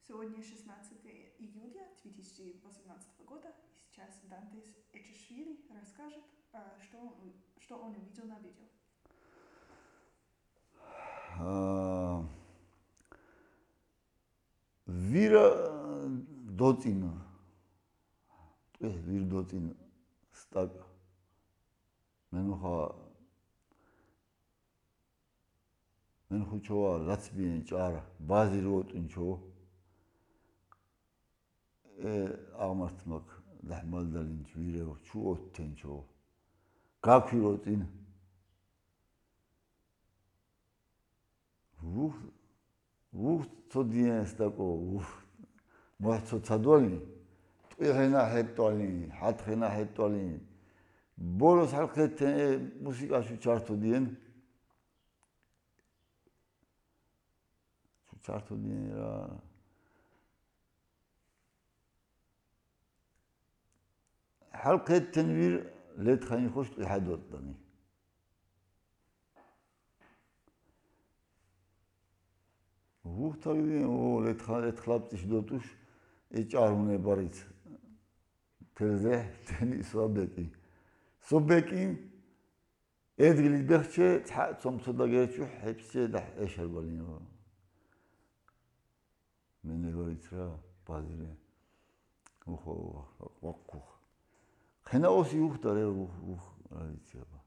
Сегодня 16 июля 2018 года, и сейчас Дантес Эчишвили расскажет, что он увидел на видео. Вира доцина. Вир доцина стака. Мен хучова лацбин чара бази ротинчо. Აღმართმაკ დაჰმალდალინჩ ვირეო ჩუოთენჩო გაქვიროწინ უх წოდიენს დაკო მოაცო ცადვალი ტყენა ჰეტვალი ჰათხენა ჰეტვალი ბოლოს ხალხეთ მუსიკაში ჩართოდიენ რა حلقة تنوير لا تخليني نخش لحد وطني هو طيب هو لا تخلطش دوتوش يجارونه باريت تلزه تاني صبكي ادغلي بخشة تحت صمصدا جاتشو حبسي ده ايش البالينو من الوريترا بازيري وخو وقو خنا اوسي وخ داره وخ راليتيا